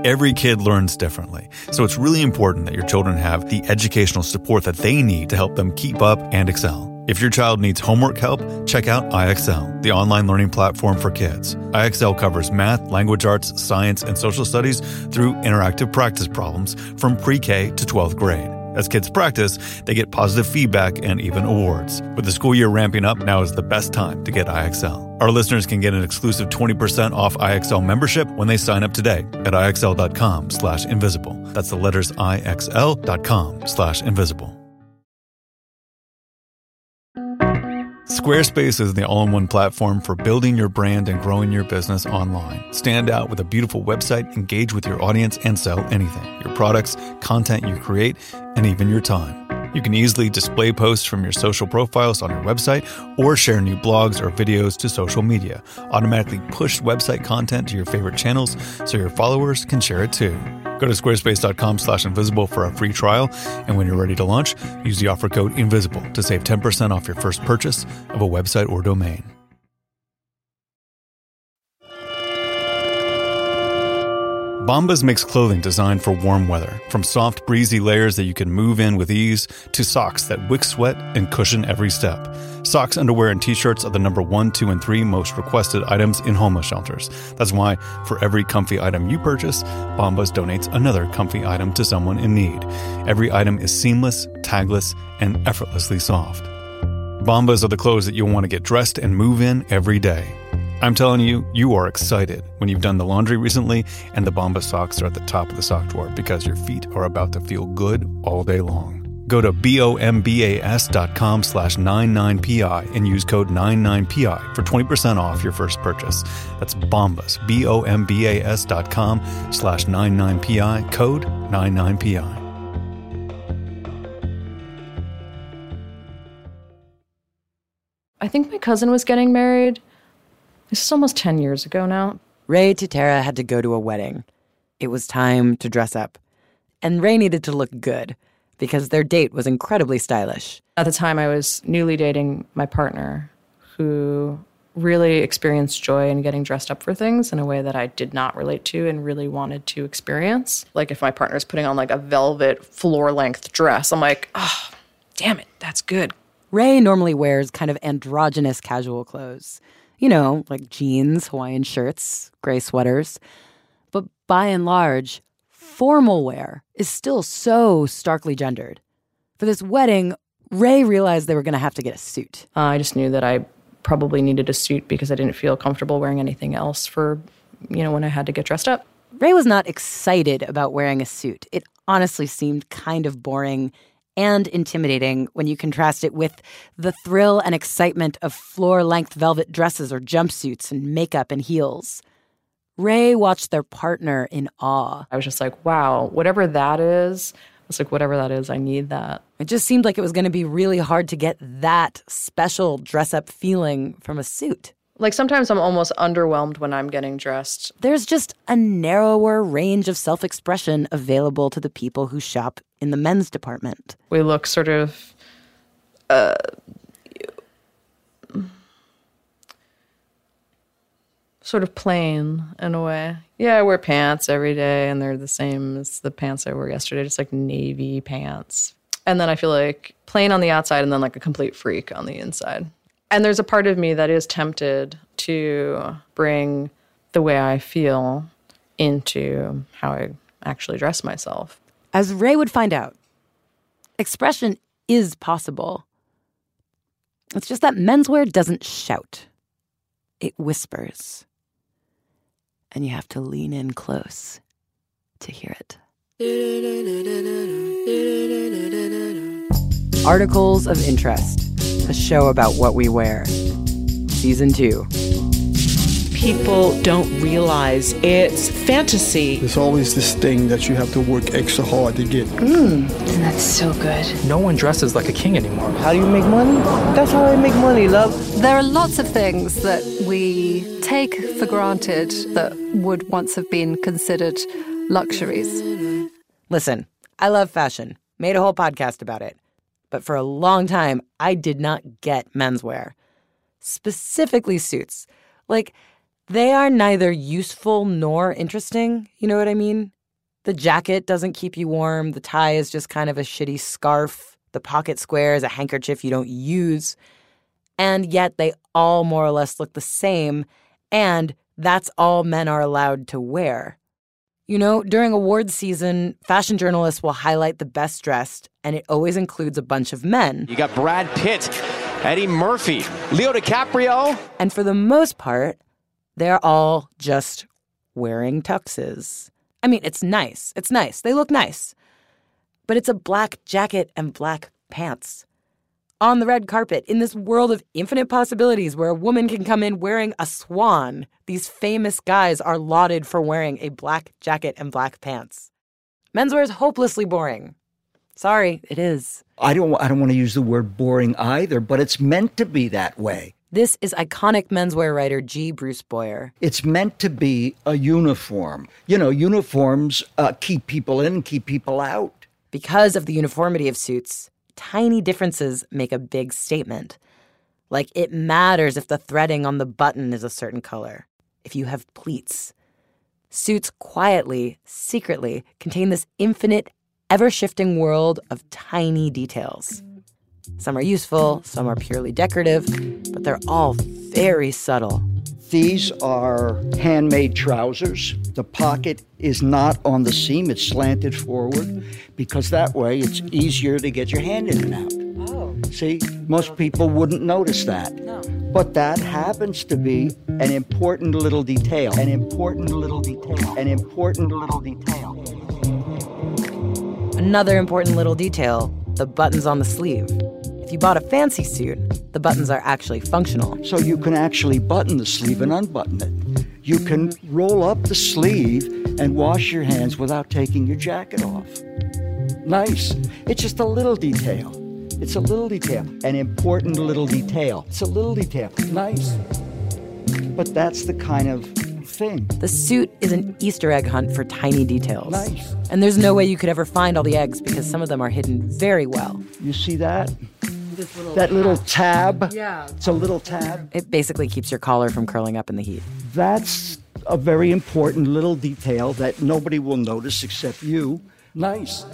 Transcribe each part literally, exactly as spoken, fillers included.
Every kid learns differently, so it's really important that your children have the educational support that they need to help them keep up and excel. If your child needs homework help, check out I X L, the online learning platform for kids. I X L covers math, language arts, science, and social studies through interactive practice problems from pre-K to twelfth grade. As kids practice, they get positive feedback and even awards. With the school year ramping up, now is the best time to get I X L. Our listeners can get an exclusive twenty percent off I X L membership when they sign up today at IXL.com slash invisible. That's the letters IXL.com slash invisible. Squarespace is the all-in-one platform for building your brand and growing your business online. Stand out with a beautiful website, engage with your audience, and sell anything. Your products, content you create, and even your time. You can easily display posts from your social profiles on your website or share new blogs or videos to social media. Automatically push website content to your favorite channels so your followers can share it too. Go to squarespace.com slash invisible for a free trial, and when you're ready to launch, use the offer code INVISIBLE to save ten percent off your first purchase of a website or domain. Bombas makes clothing designed for warm weather, from soft, breezy layers that you can move in with ease to socks that wick sweat and cushion every step. Socks, underwear, and t-shirts are the number one, two, and three most requested items in homeless shelters. That's why for every comfy item you purchase, Bombas donates another comfy item to someone in need. Every item is seamless, tagless, and effortlessly soft. Bombas are the clothes that you'll want to get dressed and move in every day. I'm telling you, you are excited when you've done the laundry recently and the Bombas socks are at the top of the sock drawer because your feet are about to feel good all day long. Go to bombas.com slash 99pi and use code ninety-nine P I for twenty percent off your first purchase. That's Bombas, B-O-M-B-A-S dot com slash 99pi, code ninety-nine P I. I think my cousin was getting married. This is almost ten years ago now. Ray Titera had to go to a wedding. It was time to dress up. And Ray needed to look good because their date was incredibly stylish. At the time, I was newly dating my partner who really experienced joy in getting dressed up for things in a way that I did not relate to and really wanted to experience. Like if my partner's putting on like a velvet floor-length dress, I'm like, oh, damn it, that's good. Ray normally wears kind of androgynous casual clothes. You know, like jeans, Hawaiian shirts, gray sweaters. But by and large, formal wear is still so starkly gendered. For this wedding, Ray realized they were going to have to get a suit. Uh, I just knew that I probably needed a suit because I didn't feel comfortable wearing anything else for, you know, when I had to get dressed up. Ray was not excited about wearing a suit. It honestly seemed kind of boring and intimidating when you contrast it with the thrill and excitement of floor-length velvet dresses or jumpsuits and makeup and heels. Ray watched their partner in awe. I was just like, wow, whatever that is, it's like, whatever that is, I need that. It just seemed like it was going to be really hard to get that special dress-up feeling from a suit. Like sometimes I'm almost underwhelmed when I'm getting dressed. There's just a narrower range of self-expression available to the people who shop in the men's department. We look sort of, uh, sort of plain in a way. Yeah, I wear pants every day and they're the same as the pants I wore yesterday, just like navy pants. And then I feel like plain on the outside and then like a complete freak on the inside. And there's a part of me that is tempted to bring the way I feel into how I actually dress myself. As Ray would find out, expression is possible. It's just that menswear doesn't shout. It whispers. And you have to lean in close to hear it. Articles of Interest, a show about what we wear. Season two. People don't realize it's fantasy. There's always this thing that you have to work extra hard to get. Mmm, and that's so good. No one dresses like a king anymore. How do you make money? That's how I make money, love. There are lots of things that we take for granted that would once have been considered luxuries. Listen, I love fashion. Made a whole podcast about it. But for a long time, I did not get menswear. Specifically suits. Like, They are neither useful nor interesting, you know what I mean? The jacket doesn't keep you warm, the tie is just kind of a shitty scarf, the pocket square is a handkerchief you don't use, and yet they all more or less look the same, and that's all men are allowed to wear. You know, during awards season, fashion journalists will highlight the best dressed, and it always includes a bunch of men. You got Brad Pitt, Eddie Murphy, Leo DiCaprio. And for the most part, they're all just wearing tuxes. I mean, it's nice. It's nice. They look nice. But it's a black jacket and black pants. On the red carpet, in this world of infinite possibilities where a woman can come in wearing a swan, these famous guys are lauded for wearing a black jacket and black pants. Menswear is hopelessly boring. Sorry, it is. I don't, I don't want to use the word boring either, but it's meant to be that way. This is iconic menswear writer G. Bruce Boyer. It's meant to be a uniform. You know, uniforms uh, keep people in, keep people out. Because of the uniformity of suits, tiny differences make a big statement. Like, it matters if the threading on the button is a certain color, if you have pleats. Suits quietly, secretly, contain this infinite, ever-shifting world of tiny details. Some are useful, some are purely decorative, but they're all very subtle. These are handmade trousers. The pocket is not on the seam, it's slanted forward, because that way it's easier to get your hand in and out. Oh. See, most people wouldn't notice that. No. But that happens to be an important little detail, an important little detail, an important little detail. Another important little detail, the buttons on the sleeve. If you bought a fancy suit, the buttons are actually functional. So you can actually button the sleeve and unbutton it. You can roll up the sleeve and wash your hands without taking your jacket off. Nice. It's just a little detail. It's a little detail. An important little detail. It's a little detail. Nice. But that's the kind of thing. The suit is an Easter egg hunt for tiny details. Nice. And there's no way you could ever find all the eggs because some of them are hidden very well. You see that? Little that little tab? Yeah. It's a little tab. It basically keeps your collar from curling up in the heat. That's a very important little detail that nobody will notice except you. Nice.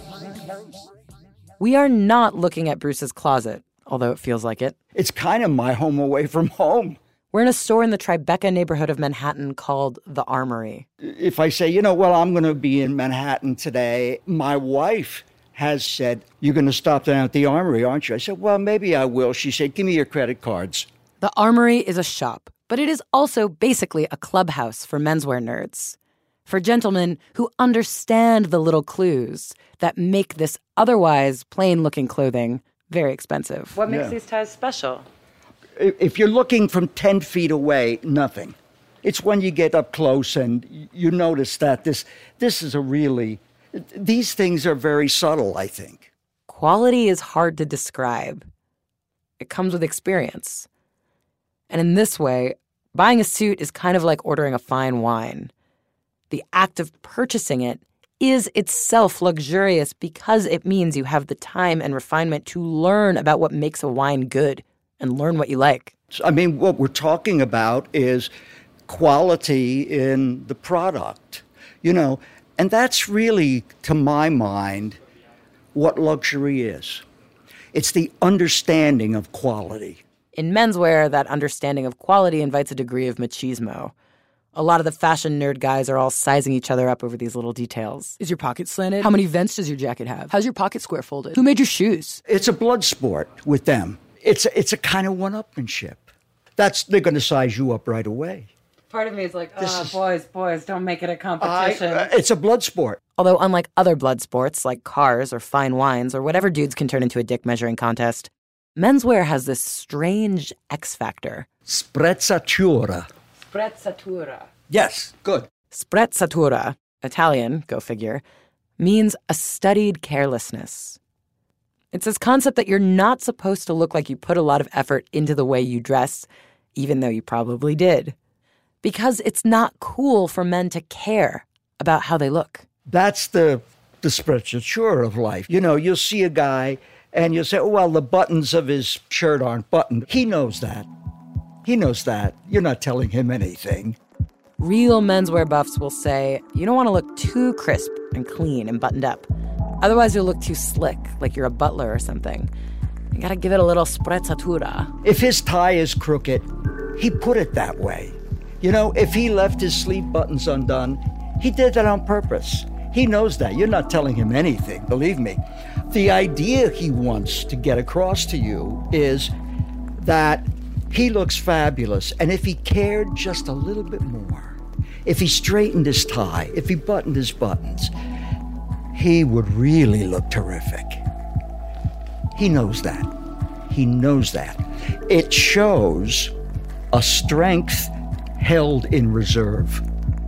We are not looking at Bruce's closet, although it feels like it. It's kind of my home away from home. We're in a store in the Tribeca neighborhood of Manhattan called The Armory. If I say, you know, well, I'm going to be in Manhattan today, my wife has said, you're going to stop down at the Armory, aren't you? I said, well, maybe I will. She said, give me your credit cards. The Armory is a shop, but it is also basically a clubhouse for menswear nerds. For gentlemen who understand the little clues that make this otherwise plain-looking clothing very expensive. What makes Yeah. these ties special? If you're looking from ten feet away, nothing. It's when you get up close and you notice that this this is a really... These things are very subtle, I think. Quality is hard to describe. It comes with experience. And in this way, buying a suit is kind of like ordering a fine wine. The act of purchasing it is itself luxurious because it means you have the time and refinement to learn about what makes a wine good and learn what you like. I mean, what we're talking about is quality in the product, you know, and that's really, to my mind, what luxury is. It's the understanding of quality. In menswear, that understanding of quality invites a degree of machismo. A lot of the fashion nerd guys are all sizing each other up over these little details. Is your pocket slanted? How many vents does your jacket have? How's your pocket square folded? Who made your shoes? It's a blood sport with them. It's a, it's a kind of one-upmanship. That's, they're going to size you up right away. Part of me is like, This oh, is- boys, boys, don't make it a I, competition. uh, it's a blood sport. Although unlike other blood sports like cars or fine wines or whatever dudes can turn into a dick measuring contest, menswear has this strange X factor. Sprezzatura. Sprezzatura. Yes, good. Sprezzatura, Italian, go figure, means a studied carelessness. It's this concept that you're not supposed to look like you put a lot of effort into the way you dress, even though you probably did. Because it's not cool for men to care about how they look. That's the the sprezzatura of life. You know, you'll see a guy and you'll say, oh, well, the buttons of his shirt aren't buttoned. He knows that. He knows that. You're not telling him anything. Real menswear buffs will say, you don't want to look too crisp and clean and buttoned up. Otherwise, you'll look too slick, like you're a butler or something. You gotta give it a little sprezzatura. If his tie is crooked, he put it that way. You know, if he left his sleeve buttons undone, he did that on purpose. He knows that. You're not telling him anything, believe me. The idea he wants to get across to you is that he looks fabulous, and if he cared just a little bit more, if he straightened his tie, if he buttoned his buttons, he would really look terrific. He knows that. He knows that. It shows a strength held in reserve.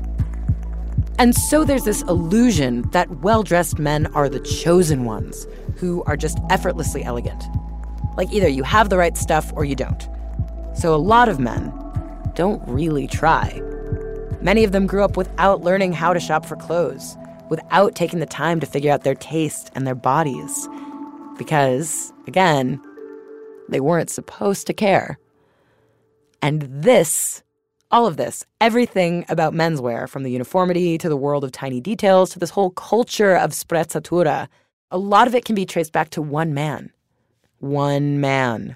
And so there's this illusion that well-dressed men are the chosen ones who are just effortlessly elegant. Like either you have the right stuff or you don't. So a lot of men don't really try. Many of them grew up without learning how to shop for clothes, without taking the time to figure out their taste and their bodies. Because, again, they weren't supposed to care. And this, all of this, everything about menswear, from the uniformity to the world of tiny details to this whole culture of sprezzatura, a lot of it can be traced back to one man. One man.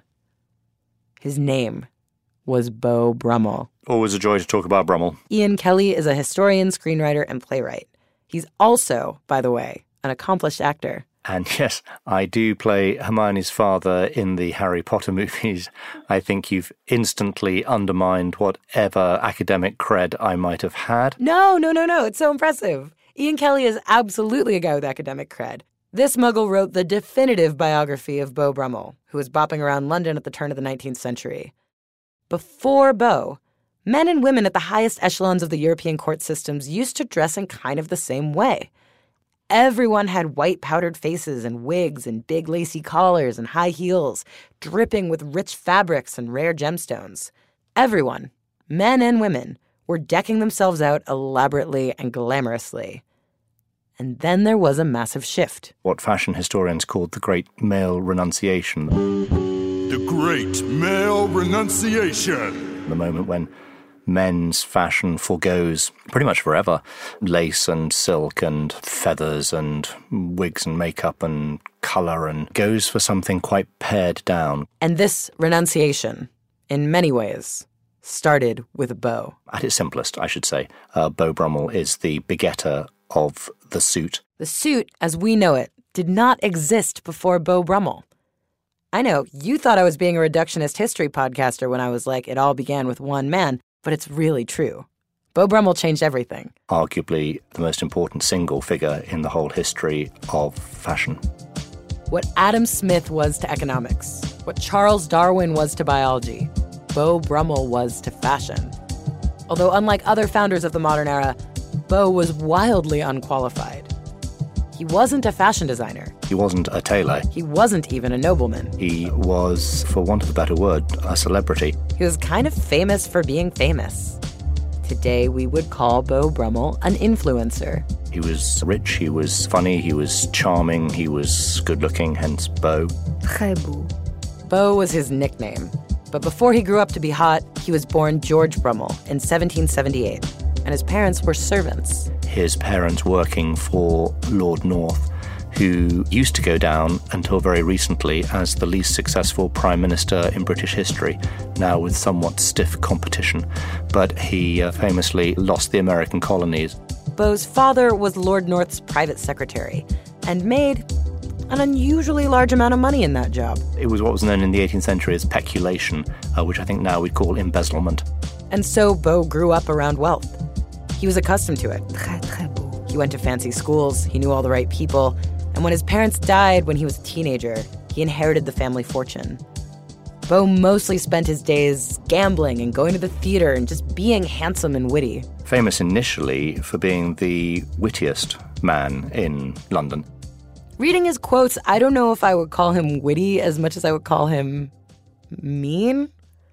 His name was Beau Brummel. Always a joy to talk about Brummel. Ian Kelly is a historian, screenwriter, and playwright. He's also, by the way, an accomplished actor. And yes, I do play Hermione's father in the Harry Potter movies. I think you've instantly undermined whatever academic cred I might have had. No, no, no, no. It's so impressive. Ian Kelly is absolutely a guy with academic cred. This muggle wrote the definitive biography of Beau Brummel, who was bopping around London at the turn of the nineteenth century. Before Beau, men and women at the highest echelons of the European court systems used to dress in kind of the same way. Everyone had white powdered faces and wigs and big lacy collars and high heels, dripping with rich fabrics and rare gemstones. Everyone, men and women, were decking themselves out elaborately and glamorously. And then there was a massive shift. What fashion historians called the Great Male Renunciation. The Great Male Renunciation. The moment when men's fashion forgoes pretty much forever lace and silk and feathers and wigs and makeup and colour and goes for something quite pared down. And this renunciation, in many ways, started with Beau. At its simplest, I should say, uh, Beau Brummel is the begetter of the suit. The suit, as we know it, did not exist before Beau Brummel. I know, you thought I was being a reductionist history podcaster when I was like, it all began with one man. But it's really true. Beau Brummel changed everything. Arguably the most important single figure in the whole history of fashion. What Adam Smith was to economics, what Charles Darwin was to biology, Beau Brummel was to fashion. Although unlike other founders of the modern era, Beau was wildly unqualified. He wasn't a fashion designer. He wasn't a tailor. He wasn't even a nobleman. He was, for want of a better word, a celebrity. He was kind of famous for being famous. Today, we would call Beau Brummel an influencer. He was rich, he was funny, he was charming, he was good-looking, hence Beau. Très beau. Beau was his nickname. But before he grew up to be hot, he was born George Brummel in seventeen seventy-eight, and his parents were servants. His parents working for Lord North, who used to go down until very recently as the least successful prime minister in British history, now with somewhat stiff competition. But he uh, famously lost the American colonies. Beau's father was Lord North's private secretary and made an unusually large amount of money in that job. It was what was known in the eighteenth century as peculation, uh, which I think now we'd call embezzlement. And so Beau grew up around wealth. He was accustomed to it. Très, très beau. He went to fancy schools, he knew all the right people, and when his parents died when he was a teenager, he inherited the family fortune. Beau mostly spent his days gambling and going to the theater and just being handsome and witty. Famous initially for being the wittiest man in London. Reading his quotes, I don't know if I would call him witty as much as I would call him mean.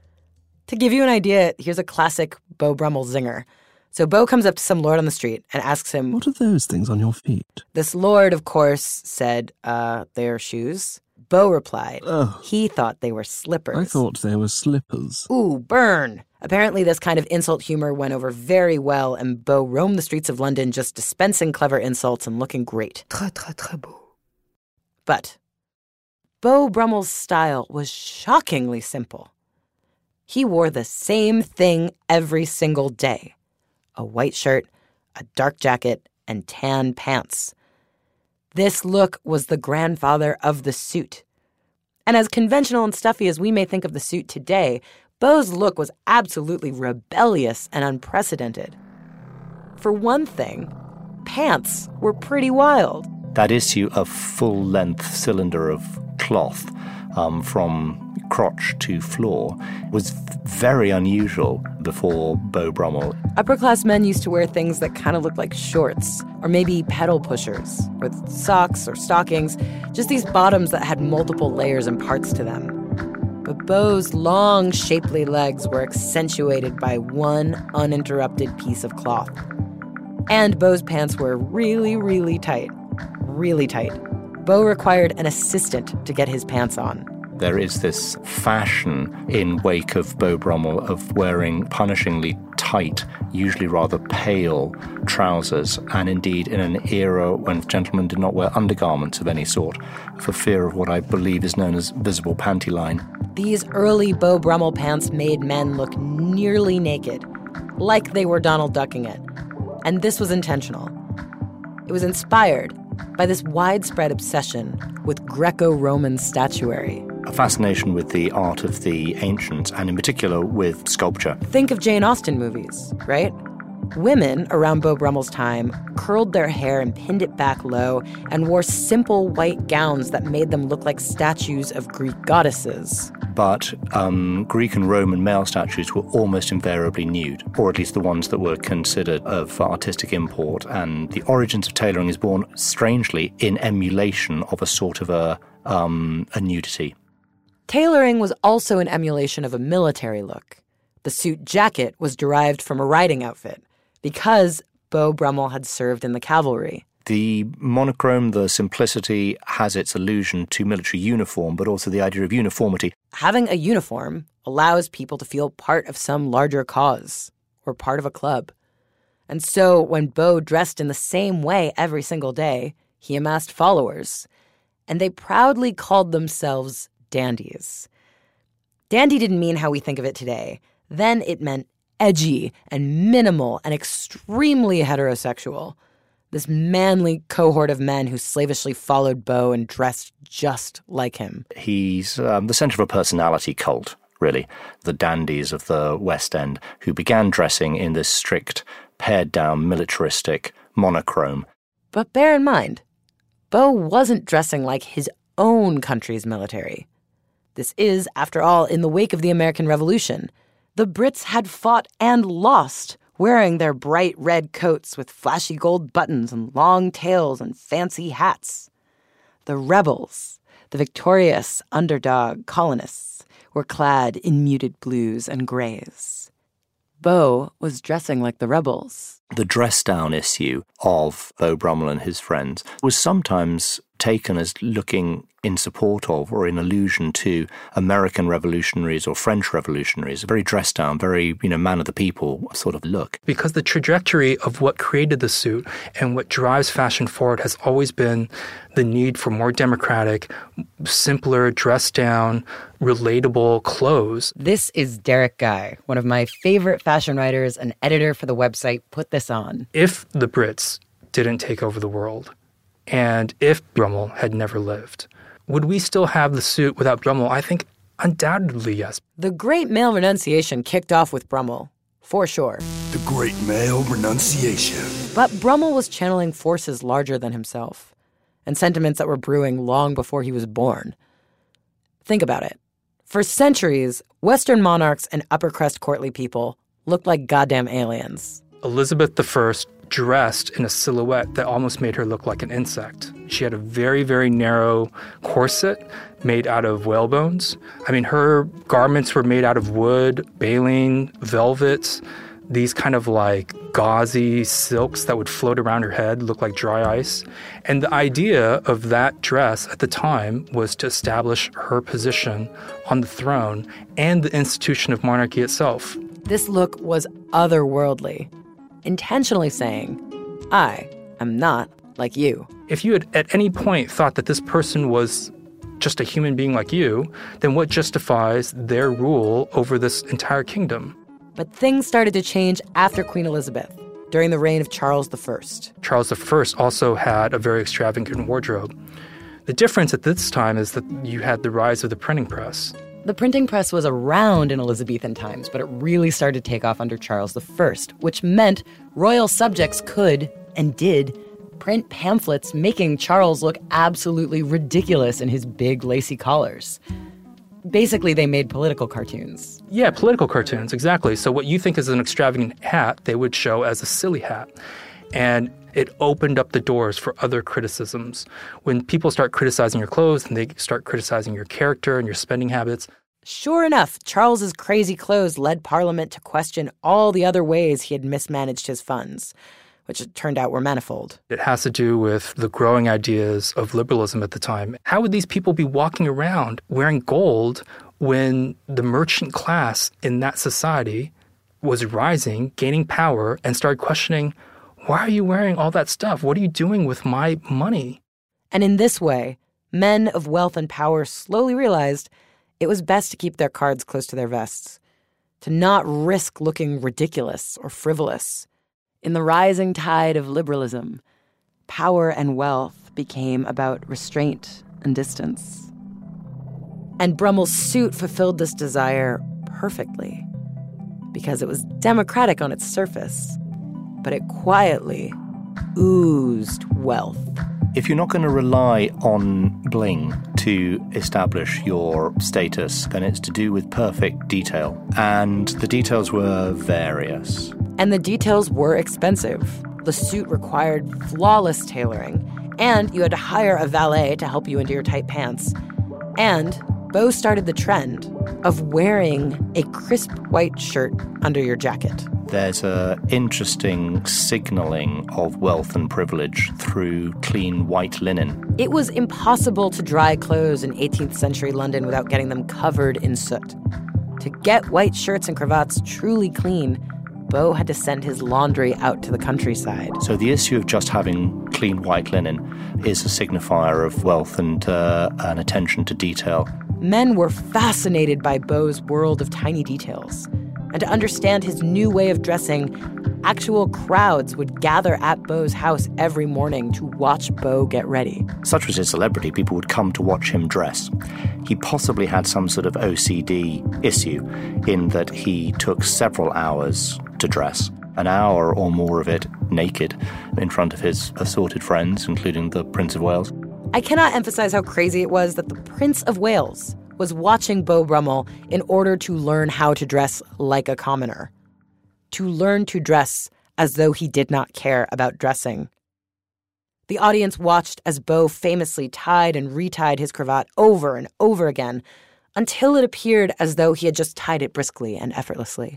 To give you an idea, here's a classic Beau Brummel zinger. So Beau comes up to some lord on the street and asks him, "What are those things on your feet?" This lord, of course, said, uh, they're shoes. Beau replied Ugh. he thought they were slippers. I thought they were slippers. Ooh, burn. Apparently, this kind of insult humor went over very well, and Beau roamed the streets of London just dispensing clever insults and looking great. Très, très, très beau. But Beau Brummel's style was shockingly simple. He wore the same thing every single day. A white shirt, a dark jacket, and tan pants. This look was the grandfather of the suit. And as conventional and stuffy as we may think of the suit today, Beau's look was absolutely rebellious and unprecedented. For one thing, pants were pretty wild. That issue of full-length cylinder of cloth um, from crotch to floor was very unusual before Beau Brummel. Upper-class men used to wear things that kind of looked like shorts, or maybe pedal pushers, with socks or stockings, just these bottoms that had multiple layers and parts to them. But Beau's long, shapely legs were accentuated by one uninterrupted piece of cloth. And Beau's pants were really, really tight. Really tight. Beau required an assistant to get his pants on. There is this fashion in wake of Beau Brummel of wearing punishingly tight, usually rather pale trousers, and indeed in an era when gentlemen did not wear undergarments of any sort for fear of what I believe is known as visible panty line. These early Beau Brummel pants made men look nearly naked, like they were Donald Ducking it. And this was intentional. It was inspired by this widespread obsession with Greco-Roman statuary. A fascination with the art of the ancients, and in particular with sculpture. Think of Jane Austen movies, right? Women around Beau Brummel's time curled their hair and pinned it back low and wore simple white gowns that made them look like statues of Greek goddesses. But um, Greek and Roman male statues were almost invariably nude, or at least the ones that were considered of artistic import. And the origins of tailoring is born, strangely, in emulation of a sort of a, um, a nudity. Tailoring was also an emulation of a military look. The suit jacket was derived from a riding outfit because Beau Brummel had served in the cavalry. The monochrome, the simplicity, has its allusion to military uniform, but also the idea of uniformity. Having a uniform allows people to feel part of some larger cause or part of a club. And so when Beau dressed in the same way every single day, he amassed followers. And they proudly called themselves dandies. Dandy didn't mean how we think of it today. Then it meant edgy and minimal and extremely heterosexual. This manly cohort of men who slavishly followed Beau and dressed just like him. He's um, the center of a personality cult, really. The dandies of the West End who began dressing in this strict, pared-down, militaristic monochrome. But bear in mind, Beau wasn't dressing like his own country's military. This is, after all, in the wake of the American Revolution. The Brits had fought and lost, wearing their bright red coats with flashy gold buttons and long tails and fancy hats. The rebels, the victorious underdog colonists, were clad in muted blues and grays. Beau was dressing like the rebels. The dress-down issue of Beau Brummel and his friends was sometimes taken as looking in support of or in allusion to American revolutionaries or French revolutionaries, a very dressed down, very, you know, man of the people sort of look. Because the trajectory of what created the suit and what drives fashion forward has always been the need for more democratic, simpler, dressed down, relatable clothes. This is Derek Guy, one of my favorite fashion writers and editor for the website Put This On. If the Brits didn't take over the world, and if Brummel had never lived, would we still have the suit without Brummel? I think undoubtedly yes. The Great Male Renunciation kicked off with Brummel, for sure. The Great Male Renunciation. But Brummel was channeling forces larger than himself, and sentiments that were brewing long before he was born. Think about it. For centuries, Western monarchs and upper-crust courtly people looked like goddamn aliens. Elizabeth the First dressed in a silhouette that almost made her look like an insect. She had a very, very narrow corset made out of whale bones. I mean, her garments were made out of wood, baleen, velvets. these kind of like gauzy silks that would float around her head, look like dry ice. And the idea of that dress at the time was to establish her position on the throne and the institution of monarchy itself. This look was otherworldly, intentionally saying, I am not like you. If you had at any point thought that this person was just a human being like you, then what justifies their rule over this entire kingdom? But things started to change after Queen Elizabeth, during the reign of Charles the First. Charles the First also had a very extravagant wardrobe. The difference at this time is that you had the rise of the printing press. The printing press was around in Elizabethan times, but it really started to take off under Charles the First, which meant royal subjects could, and did, print pamphlets making Charles look absolutely ridiculous in his big lacy collars. Basically, they made political cartoons. Yeah, political cartoons, exactly. So what you think is an extravagant hat, they would show as a silly hat. And it opened up the doors for other criticisms. When people start criticizing your clothes and they start criticizing your character and your spending habits. Sure enough, Charles's crazy clothes led Parliament to question all the other ways he had mismanaged his funds, which it turned out were manifold. It has to do with the growing ideas of liberalism at the time. How would these people be walking around wearing gold when the merchant class in that society was rising, gaining power, and started questioning, why are you wearing all that stuff? What are you doing with my money? And in this way, men of wealth and power slowly realized it was best to keep their cards close to their vests, to not risk looking ridiculous or frivolous. In the rising tide of liberalism, power and wealth became about restraint and distance. And Brummel's suit fulfilled this desire perfectly, because it was democratic on its surface, but it quietly oozed wealth. If you're not going to rely on bling to establish your status, then it's to do with perfect detail. And the details were various. And the details were expensive. The suit required flawless tailoring, and you had to hire a valet to help you into your tight pants. And Beau started the trend of wearing a crisp white shirt under your jacket. There's an interesting signaling of wealth and privilege through clean white linen. It was impossible to dry clothes in eighteenth century London without getting them covered in soot. To get white shirts and cravats truly clean, Beau had to send his laundry out to the countryside. So the issue of just having clean white linen is a signifier of wealth and uh, an attention to detail. Men were fascinated by Beau's world of tiny details. And to understand his new way of dressing, actual crowds would gather at Beau's house every morning to watch Beau get ready. Such was his celebrity, people would come to watch him dress. He possibly had some sort of O C D issue in that he took several hours to dress, an hour or more of it naked in front of his assorted friends, including the Prince of Wales. I cannot emphasize how crazy it was that the Prince of Wales was watching Beau Brummel in order to learn how to dress like a commoner, to learn to dress as though he did not care about dressing. The audience watched as Beau famously tied and retied his cravat over and over again until it appeared as though he had just tied it briskly and effortlessly.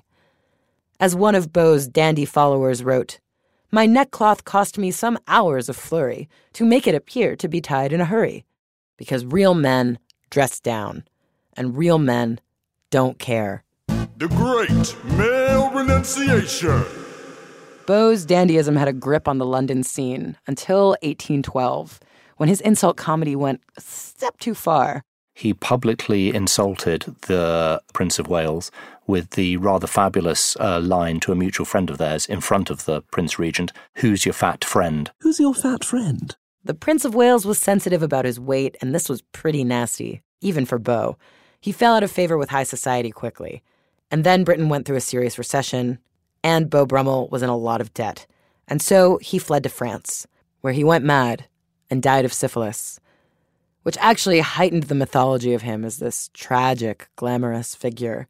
As one of Beau's dandy followers wrote, "My neckcloth cost me some hours of flurry to make it appear to be tied in a hurry, because real men dress down, and real men don't care." The great male renunciation. Beau's dandyism had a grip on the London scene until eighteen twelve, when his insult comedy went a step too far. He publicly insulted the Prince of Wales with the rather fabulous uh, line to a mutual friend of theirs in front of the Prince Regent, "Who's your fat friend?" Who's your fat friend? The Prince of Wales was sensitive about his weight, and this was pretty nasty, even for Beau. He fell out of favor with high society quickly. And then Britain went through a serious recession, and Beau Brummel was in a lot of debt. And so he fled to France, where he went mad and died of syphilis, which actually heightened the mythology of him as this tragic, glamorous figure.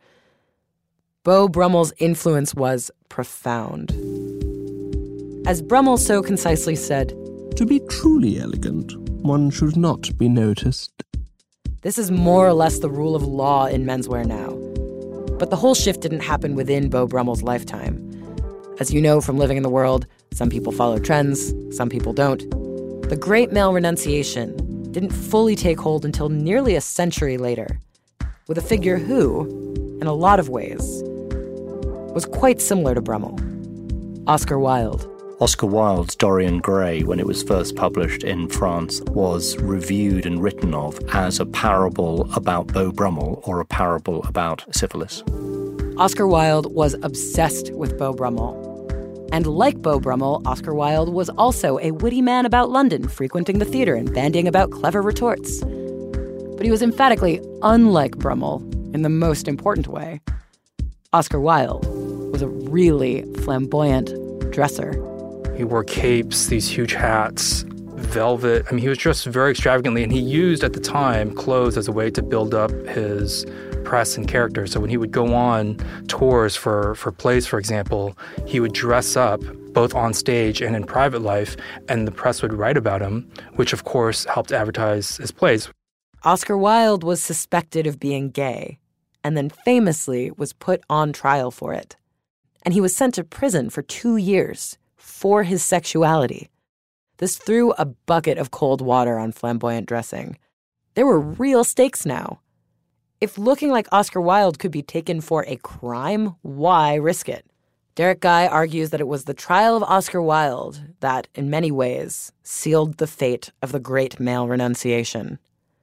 Beau Brummel's influence was profound. As Brummel so concisely said, "To be truly elegant, one should not be noticed." This is more or less the rule of law in menswear now. But the whole shift didn't happen within Beau Brummel's lifetime. As you know from living in the world, some people follow trends, some people don't. The great male renunciation didn't fully take hold until nearly a century later, with a figure who, in a lot of ways, was quite similar to Brummel, Oscar Wilde. Oscar Wilde's Dorian Gray, when it was first published in France, was reviewed and written of as a parable about Beau Brummel or a parable about syphilis. Oscar Wilde was obsessed with Beau Brummel. And like Beau Brummel, Oscar Wilde was also a witty man about London, frequenting the theater and bandying about clever retorts. But he was emphatically unlike Brummel in the most important way. Oscar Wilde was a really flamboyant dresser. He wore capes, these huge hats, velvet. I mean, he was dressed very extravagantly, and he used, at the time, clothes as a way to build up his press and character. So when he would go on tours for, for plays, for example, he would dress up both on stage and in private life, and the press would write about him, which, of course, helped advertise his plays. Oscar Wilde was suspected of being gay, and then famously was put on trial for it. And he was sent to prison for two years for his sexuality. This threw a bucket of cold water on flamboyant dressing. There were real stakes now. If looking like Oscar Wilde could be taken for a crime, why risk it? Derek Guy argues that it was the trial of Oscar Wilde that, in many ways, sealed the fate of the great male renunciation.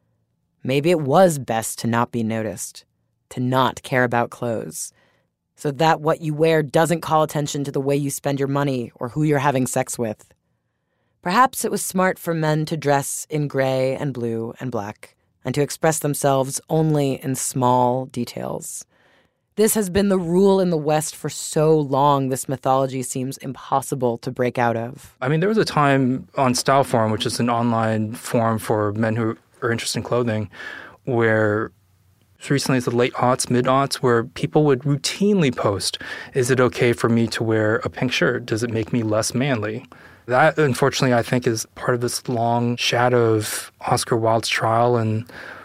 Maybe it was best to not be noticed, to not care about clothes, so that what you wear doesn't call attention to the way you spend your money or who you're having sex with. Perhaps it was smart for men to dress in gray and blue and black, and to express themselves only in small details. This has been the rule in the West for so long, this mythology seems impossible to break out of. I mean, there was a time on Style Forum, which is an online forum for men who are interested in clothing, where as recently as the late aughts, mid-aughts, where people would routinely post, is it okay for me to wear a pink shirt? Does it make me less manly? That, unfortunately, I think is part of this long shadow of Oscar Wilde's trial and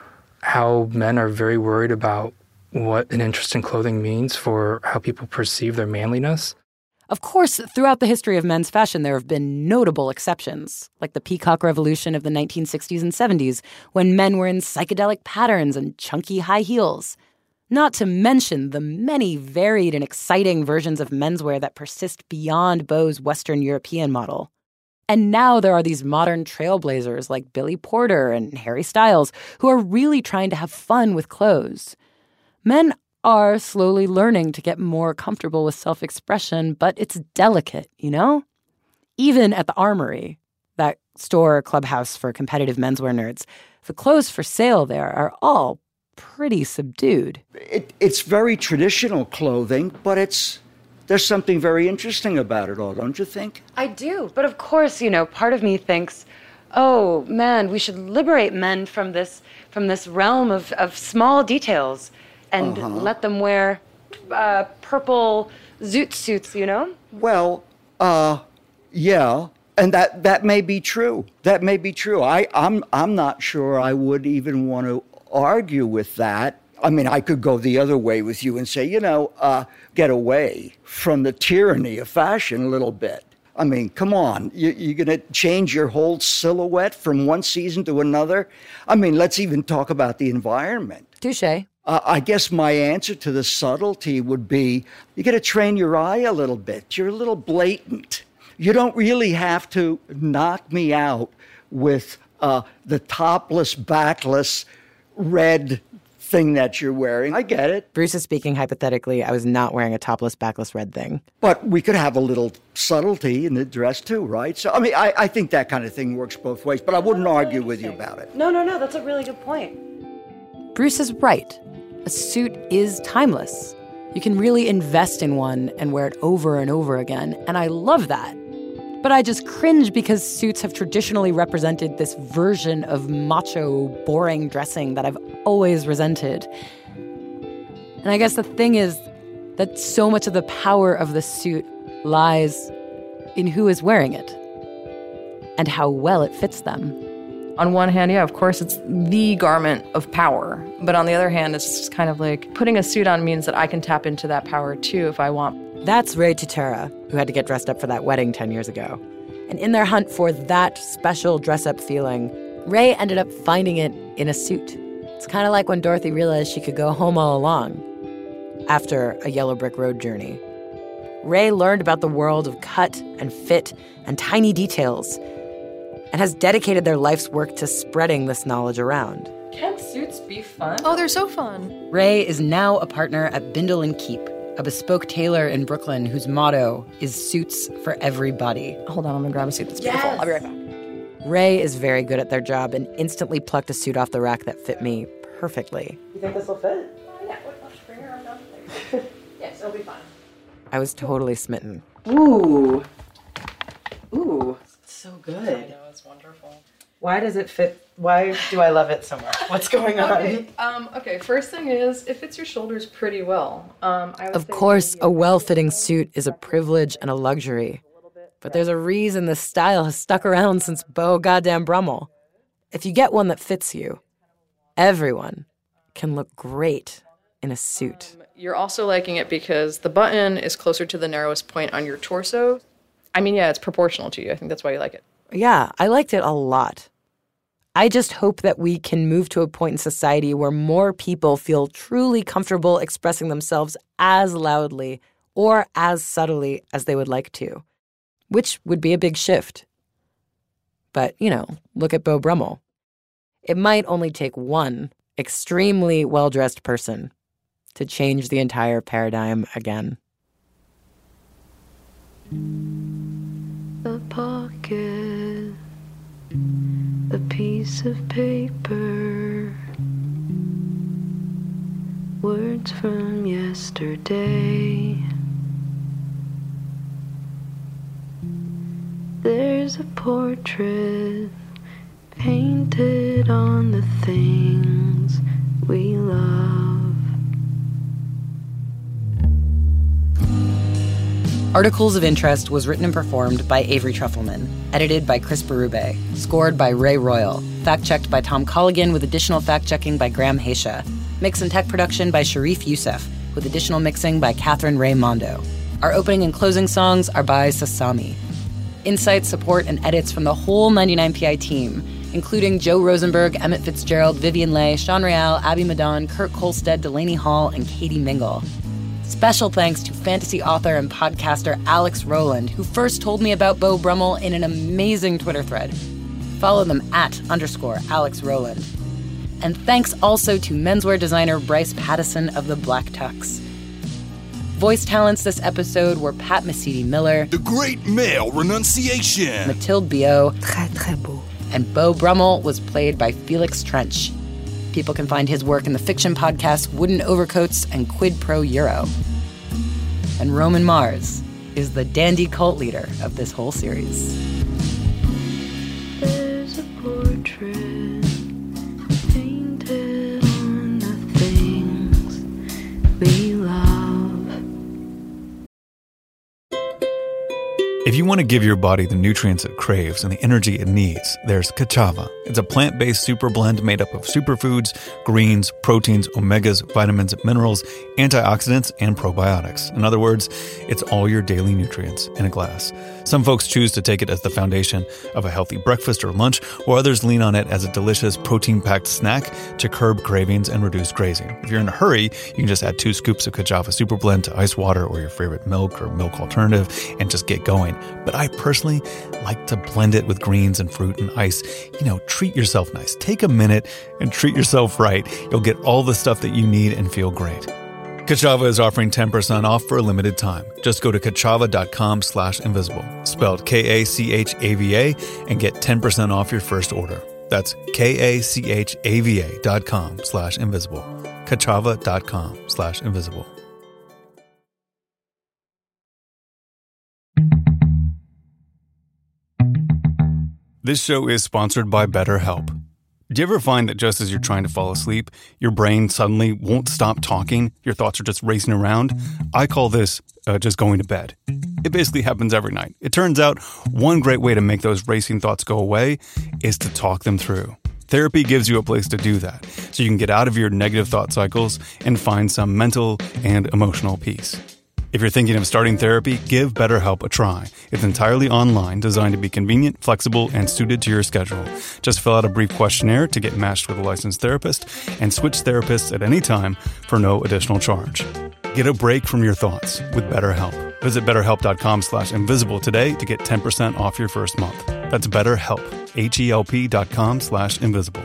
how men are very worried about what an interest in clothing means for how people perceive their manliness. Of course, throughout the history of men's fashion, there have been notable exceptions, like the Peacock Revolution of the nineteen sixties and seventies, when men were in psychedelic patterns and chunky high heels. Not to mention the many varied and exciting versions of menswear that persist beyond Beau's Western European model. And now there are these modern trailblazers like Billy Porter and Harry Styles who are really trying to have fun with clothes. Men are slowly learning to get more comfortable with self-expression, but it's delicate, you know? Even at the Armory, that store clubhouse for competitive menswear nerds, the clothes for sale there are all pretty subdued. It, it's very traditional clothing, but it's there's something very interesting about it all, don't you think? I do, but of course, you know, part of me thinks, oh, man, we should liberate men from this from this realm of, of small details and uh-huh. let them wear uh, purple zoot suits, you know? Well, uh, yeah, and that, that may be true. That may be true. I, I'm I'm not sure I would even want to argue with that. I mean, I could go the other way with you and say, you know, uh, get away from the tyranny of fashion a little bit. I mean, come on. You, you're going to change your whole silhouette from one season to another? I mean, let's even talk about the environment. Touché. Uh, I guess my answer to the subtlety would be, you got to train your eye a little bit. You're a little blatant. You don't really have to knock me out with uh, the topless, backless, red thing that you're wearing. I get it. Bruce is speaking hypothetically. I was not wearing a topless, backless red thing. But we could have a little subtlety in the dress too, right? So, I mean, I, I think that kind of thing works both ways, but I wouldn't argue with you about it. No, no, no. That's a really good point. Bruce is right. A suit is timeless. You can really invest in one and wear it over and over again, and I love that. But I just cringe because suits have traditionally represented this version of macho, boring dressing that I've always resented. And I guess the thing is that so much of the power of the suit lies in who is wearing it and how well it fits them. On one hand, yeah, of course, it's the garment of power. But on the other hand, it's just kind of like putting a suit on means that I can tap into that power too if I want. That's Ray Tutera, who had to get dressed up for that wedding ten years ago. And in their hunt for that special dress-up feeling, Ray ended up finding it in a suit. It's kind of like when Dorothy realized she could go home all along after a yellow brick road journey. Ray learned about the world of cut and fit and tiny details and has dedicated their life's work to spreading this knowledge around. Can't suits be fun? Oh, they're so fun. Ray is now a partner at Bindle and Keep, a bespoke tailor in Brooklyn whose motto is suits for everybody. Hold on, I'm gonna grab a suit that's beautiful. Yes. I'll be right back. Ray is very good at their job and instantly plucked a suit off the rack that fit me perfectly. You think this will fit? Yeah, let's bring her around. Yes, it'll be fine. I was totally smitten. Ooh. Ooh. It's so good. I know, it's wonderful. Why does it fit? Why do I love it so much? What's going on? Okay, um, okay, first thing is, it fits your shoulders pretty well. Um, I of course, a well-fitting suit is a privilege and a luxury. But there's a reason this style has stuck around since Beau goddamn Brummel. If you get one that fits you, everyone can look great in a suit. Um, you're also liking it because the button is closer to the narrowest point on your torso. I mean, yeah, it's proportional to you. I think that's why you like it. Yeah, I liked it a lot. I just hope that we can move to a point in society where more people feel truly comfortable expressing themselves as loudly or as subtly as they would like to, which would be a big shift. But, you know, look at Beau Brummel. It might only take one extremely well-dressed person to change the entire paradigm again. A pocket, a piece of paper, words from yesterday. There's a portrait painted on the things we love. Articles of Interest was written and performed by Avery Trufelman, edited by Chris Berube, scored by Ray Royal, fact-checked by Tom Colligan with additional fact-checking by Graham Haisha, mix and tech production by Sharif Youssef, with additional mixing by Catherine Ray Mondo. Our opening and closing songs are by Sasami. Insights, support, and edits from the whole ninety-nine P I team, including Joe Rosenberg, Emmett Fitzgerald, Vivian Leigh, Sean Real, Abby Madon, Kurt Kolstead, Delaney Hall, and Katie Mingle. Special thanks to fantasy author and podcaster Alex Rowland, who first told me about Beau Brummel in an amazing Twitter thread. Follow them at underscore Alex Rowland. And thanks also to menswear designer Bryce Pattison of the Black Tux. Voice talents this episode were Pat Mesiti-Miller, The Great Male Renunciation, Mathilde Biot, Très, très beau. And Beau Brummel was played by Felix Trench. People can find his work in the fiction podcasts Wooden Overcoats and Quid Pro Euro. And Roman Mars is the dandy cult leader of this whole series. There's a portrait painted on the things we love. If you want to give your body the nutrients it craves and the energy it needs, there's Ka'Chava. It's a plant-based super blend made up of superfoods, greens, proteins, omegas, vitamins, minerals, antioxidants, and probiotics. In other words, it's all your daily nutrients in a glass. Some folks choose to take it as the foundation of a healthy breakfast or lunch, while others lean on it as a delicious protein-packed snack to curb cravings and reduce grazing. If you're in a hurry, you can just add two scoops of Ka'Chava super blend to ice water or your favorite milk or milk alternative and just get going. But I personally like to blend it with greens and fruit and ice. You know, treat yourself nice. Take a minute and treat yourself right. You'll get all the stuff that you need and feel great. Ka'Chava is offering ten percent off for a limited time. Just go to kachava.com slash invisible, spelled K A C H A V A, and get ten percent off your first order. That's K-A-C-H-A-V-A dot com slash invisible. Kachava.com slash invisible. This show is sponsored by BetterHelp. Do you ever find that just as you're trying to fall asleep, your brain suddenly won't stop talking? Your thoughts are just racing around? I call this uh, just going to bed. It basically happens every night. It turns out one great way to make those racing thoughts go away is to talk them through. Therapy gives you a place to do that, so you can get out of your negative thought cycles and find some mental and emotional peace. If you're thinking of starting therapy, give BetterHelp a try. It's entirely online, designed to be convenient, flexible, and suited to your schedule. Just fill out a brief questionnaire to get matched with a licensed therapist and switch therapists at any time for no additional charge. Get a break from your thoughts with BetterHelp. Visit betterhelp.com slash invisible today to get ten percent off your first month. That's BetterHelp, H-E-L-P dot com slash invisible.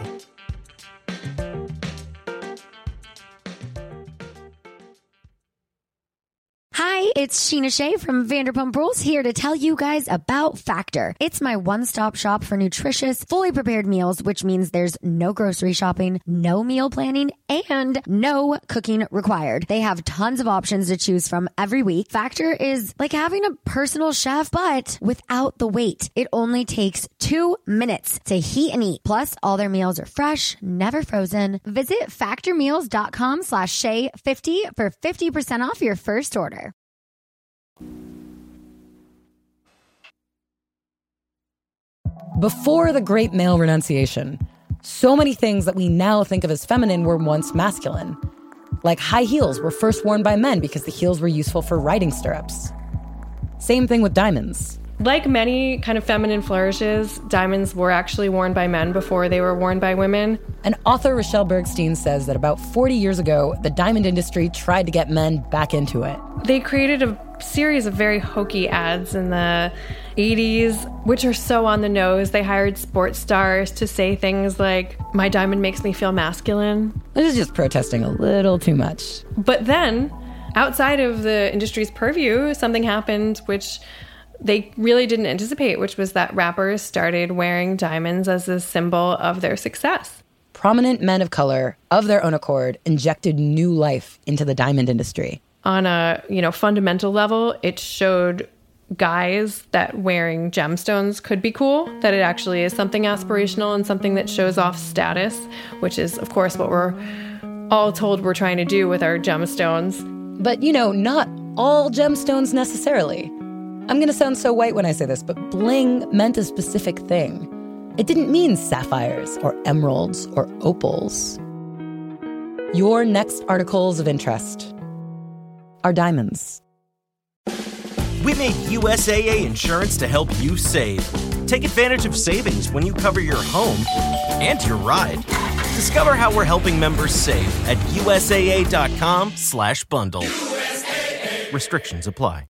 Hi, it's Sheena Shea from Vanderpump Rules here to tell you guys about Factor. It's my one-stop shop for nutritious, fully prepared meals, which means there's no grocery shopping, no meal planning, and no cooking required. They have tons of options to choose from every week. Factor is like having a personal chef, but without the wait. It only takes two minutes to heat and eat. Plus, all their meals are fresh, never frozen. Visit factormeals.com slash Shay fifty for fifty percent off your first order. Before the great male renunciation, so many things that we now think of as feminine were once masculine. Like high heels were first worn by men because the heels were useful for riding stirrups. Same thing with diamonds. Like many kind of feminine flourishes, diamonds were actually worn by men before they were worn by women. And author Rochelle Bergstein says that about forty years ago, the diamond industry tried to get men back into it. They created a series of very hokey ads in the eighties, which are so on the nose. They hired sports stars to say things like, "My diamond makes me feel masculine." This is just protesting a little too much. But then, outside of the industry's purview, something happened which they really didn't anticipate, which was that rappers started wearing diamonds as a symbol of their success. Prominent men of color, of their own accord, injected new life into the diamond industry. On a, you know, fundamental level, it showed guys that wearing gemstones could be cool, that it actually is something aspirational and something that shows off status, which is, of course, what we're all told we're trying to do with our gemstones. But, you know, not all gemstones necessarily. I'm going to sound so white when I say this, but bling meant a specific thing. It didn't mean sapphires or emeralds or opals. Your next articles of interest are diamonds. We made U S A A Insurance to help you save. Take advantage of savings when you cover your home and your ride. Discover how we're helping members save at U S A A dot com slash bundle. Restrictions apply.